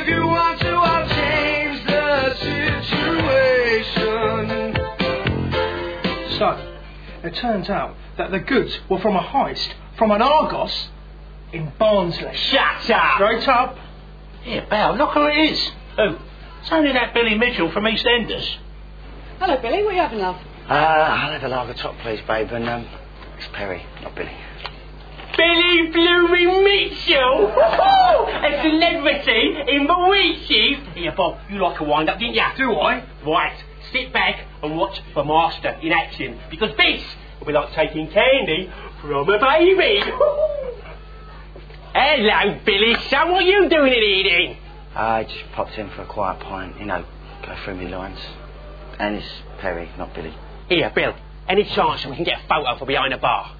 you want to, I'll change the situation. So, it turns out that the goods were from a heist from an Argos in Barnsley. Shut up! Straight up. Here, Belle, look who it is. Who? It's only that Billy Mitchell from EastEnders. Hello, Billy. What are you having, love? I'll have a lager top, please, babe, and, it's Perry, not Billy. Billy Blooming Mitchell! A celebrity in Mauritius! Here, Bob, you like a wind-up, didn't you? Do I? Right, sit back and watch the master in action, because this will be like taking candy from a baby! Hello, Billy, son, what are you doing in here, then? I just popped in for a quiet pint, you know, go through me lines. And it's Perry, not Billy. Here, Bill, any chance we can get a photo for behind the bar?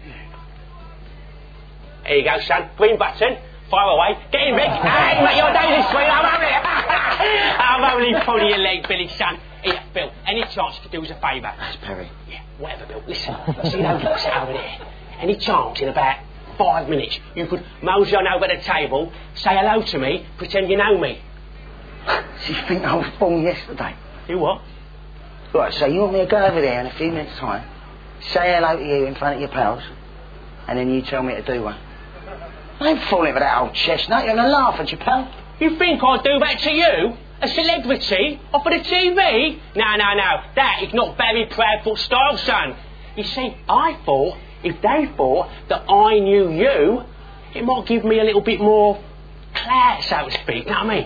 There you go, son. Green button. Fire away. Get in, Rick. Hey, mate, your day is sweet. I'm only... I'm only pulling your leg, Billy, son. Here, Bill, any chance you could do us a favour? That's Perry. Yeah, whatever, Bill. Listen, see those looks over there? Any chance in about 5 minutes you could mosey on over the table, say hello to me, pretend you know me? So you think I was born yesterday? Do what? Right, so you want me to go over there in a few minutes' time, say hello to you in front of your pals, and then you tell me to do one? I ain't falling for that old chestnut. You're going to laugh at you, pal. You think I'd do that to you? A celebrity? Off of the TV? No. That is not Barry Proudfoot style, son. You see, I thought if they thought that I knew you, it might give me a little bit more clout, so to speak. You know what I mean?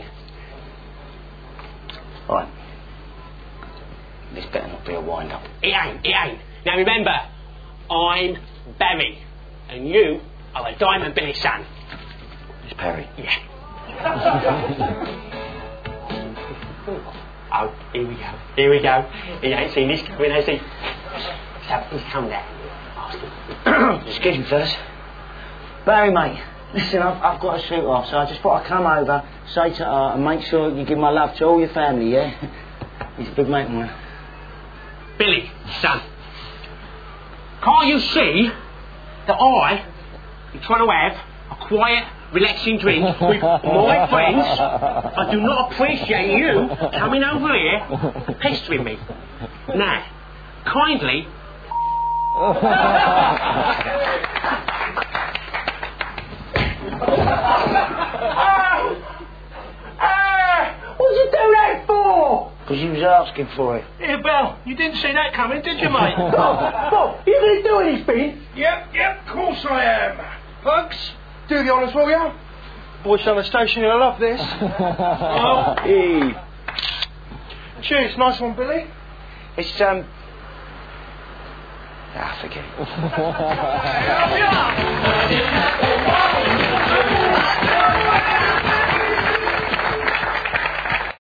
Right. This better not be a wind-up. It ain't. Now remember, I'm Barry, and you are a Diamond Billy, son. It's Perry. Yeah. Oh, here we go. He ain't seen this coming, has he? So, he's come down. Excuse me, fellas. Barry, mate, listen, I've got to shoot off, so I just thought I'd come over, say to her, and make sure you give my love to all your family, yeah? He's a big mate of mine. Billy, son, can't you see that I am trying to have a quiet, relaxing drink with my friends? I do not appreciate you coming over here pestering me. Now, kindly... What'd you do that for? Because you was asking for it. Here, Bell, you didn't see that coming, did you, mate? Bob, you going to do anything? Yep, of course I am. Folks, do the honours, will ya? Boys on the station, you'll love this. Oh. Hey. Cheers, nice one, Billy. It's, forget it.